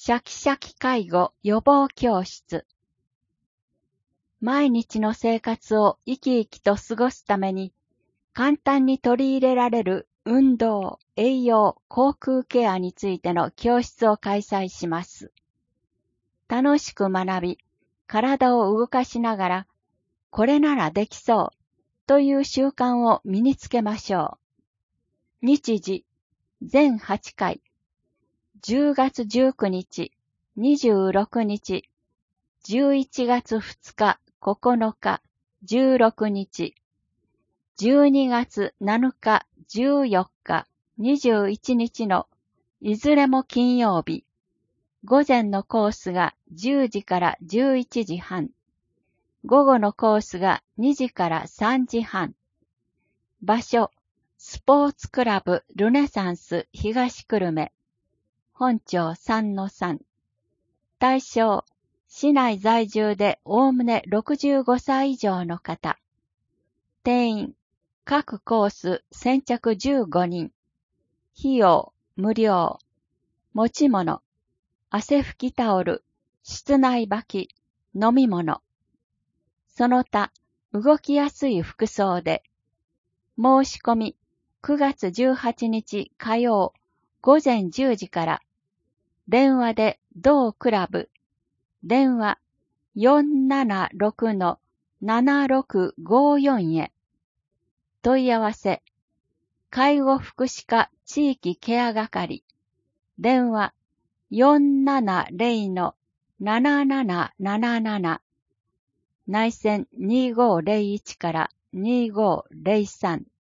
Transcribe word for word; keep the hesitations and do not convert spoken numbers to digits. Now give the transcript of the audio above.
シャキシャキ介護予防教室。毎日の生活を生き生きと過ごすために、簡単に取り入れられる運動、栄養、口腔ケアについての教室を開催します。楽しく学び、体を動かしながら、これならできそうという習慣を身につけましょう。日時、全はちかい。じゅうがつじゅうくにち、にじゅうろくにち、じゅういちがつふつか、ここのか、じゅうろくにち、じゅうにがつなのか、じゅうよっか、にじゅういちにちのいずれも金曜日。午前のコースがじゅうじからじゅういちじはん。午後のコースがにじからさんじはん。場所、スポーツクラブルネサンス東久留米。本町 さんのさん。対象、市内在住でおおむねろくじゅうごさい以上の方。定員、各コース先着じゅうごにん。費用、無料。持ち物、汗拭きタオル、室内履き、飲み物。その他、動きやすい服装で。申し込み、くがつじゅうはちにち火曜、午前じゅうじから。電話で同クラブ。電話 よんななろくのななろくごよん へ。問い合わせ。介護福祉課地域ケア係。電話 よんななぜろのなななななななな。内線にごぜろいちからにごぜろさん。